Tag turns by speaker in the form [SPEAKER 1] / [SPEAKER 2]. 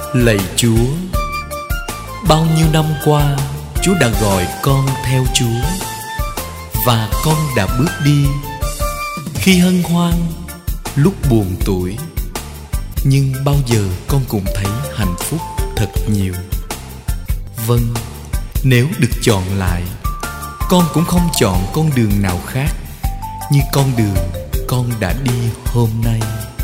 [SPEAKER 1] Lạy Chúa, bao nhiêu năm qua Chúa đã gọi con theo Chúa, và con đã bước đi khi hân hoan, lúc buồn tuổi. Nhưng bao giờ con cũng thấy hạnh phúc thật nhiều. Vâng, nếu được chọn lại, con cũng không chọn con đường nào khác như con đường con đã đi hôm nay.